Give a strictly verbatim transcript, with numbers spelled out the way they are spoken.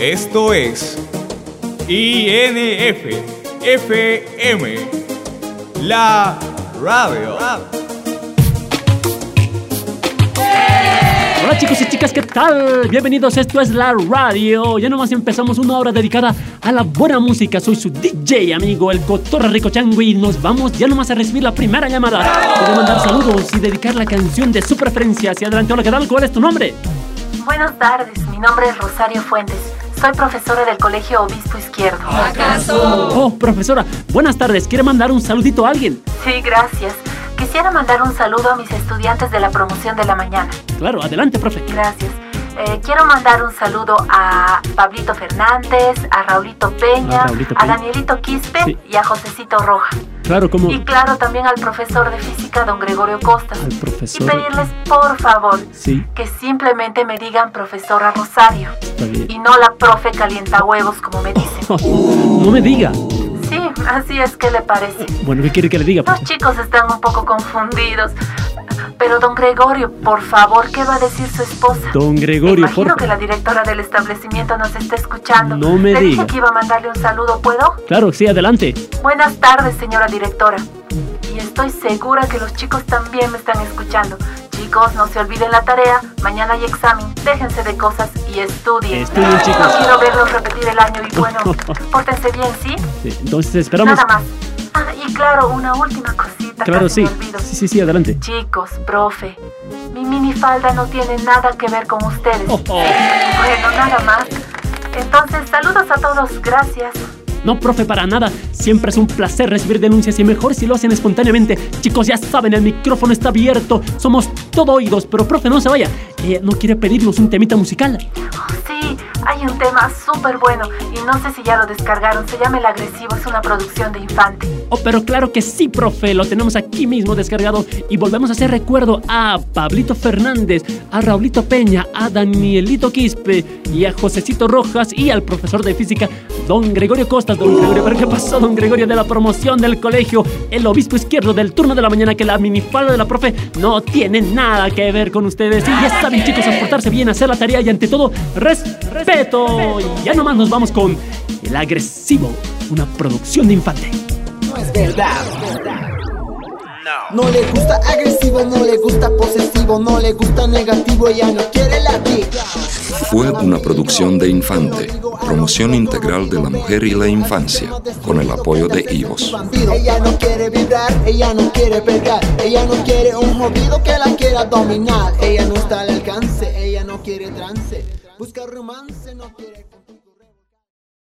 Esto es I N F F M, la radio. Hola chicos y chicas, ¿qué tal? Bienvenidos, esto es la radio. Ya nomás empezamos una hora dedicada a la buena música. Soy su D J amigo, el Cotorra Rico Chango, y nos vamos ya nomás a recibir la primera llamada. Puedo mandar saludos y dedicar la canción de su preferencia. Hacia adelante, hola, ¿qué tal? ¿Cuál es tu nombre? Buenas tardes, mi nombre es Rosario Fuentes. Soy profesora del Colegio Obispo Izquierdo. ¿Acaso? Oh, profesora, buenas tardes. ¿Quiere mandar un saludito a alguien? Sí, gracias. Quisiera mandar un saludo a mis estudiantes de la promoción de la mañana. Claro, adelante, profe. Gracias. Eh, quiero mandar un saludo a Pablito Fernández, a Raulito Peña, a, Raulito a Peña. Danielito Quispe, sí, y a Josecito Roja. Claro, como... Y claro, también al profesor de física, don Gregorio Costas. Al profesor... Y pedirles, por favor, sí, que simplemente me digan profesora Rosario. Está bien. Y no la profe calientahuevos, como me dicen. Oh, no me diga. Sí, así es. ¿Qué le parece? Bueno, ¿qué quiere que le diga? Los chicos están un poco confundidos. Pero don Gregorio, por favor, ¿qué va a decir su esposa? Don Gregorio, Imagino por... que la directora del establecimiento nos está escuchando. No me Le diga. dije que iba a mandarle un saludo, ¿puedo? Claro, sí, adelante. Buenas tardes, señora directora. Y estoy segura que los chicos también me están escuchando. Chicos, no se olviden la tarea. Mañana hay examen. Déjense de cosas y estudien. Estudien, chicos. No quiero verlos repetir el año y bueno, pórtense bien, ¿sí? Sí, entonces esperamos... Nada más. Ah, y claro, una última cosita. Claro, casi sí. me olvido. Sí, sí, sí, adelante. Chicos, profe, mi minifalda no tiene nada que ver con ustedes. Oh, oh. Bueno, nada más. Entonces, saludos a todos. Gracias. No, profe, para nada. Siempre es un placer recibir denuncias y mejor si lo hacen espontáneamente. Chicos, ya saben, el micrófono está abierto. Somos todo oídos, pero profe, no se vaya. Eh, ¿No quiere pedirnos un temita musical? Oh, sí, hay un tema súper bueno y no sé si ya lo descargaron. Se llama El Agresivo, es una producción de Infante. Oh, pero claro que sí, profe. Lo tenemos aquí mismo descargado. Y volvemos a hacer recuerdo a Pablito Fernández, a Raulito Peña, a Danielito Quispe y a Josecito Rojas y al profesor de física, don Gregorio Costas. Don Gregorio, ¿pero qué pasó, don Gregorio? De la promoción del colegio, el obispo izquierdo del turno de la mañana, que la minifalda de la profe no tiene nada que ver con ustedes. Y ya saben, chicos, a portarse bien, a hacer la tarea y ante todo, respeto. Y ya nomás nos vamos con El Agresivo, una producción de Infante. No es verdad. No le gusta agresivo, no le gusta posesivo, no le gusta negativo, ella no quiere latir. Fue una producción de Infante, promoción integral de la mujer y la infancia, con el apoyo de Ivos. Ella no quiere vibrar, ella no quiere pegar, ella no quiere un jodido que la quiera dominar. Ella no está al alcance, ella no quiere trance, busca romance, no quiere...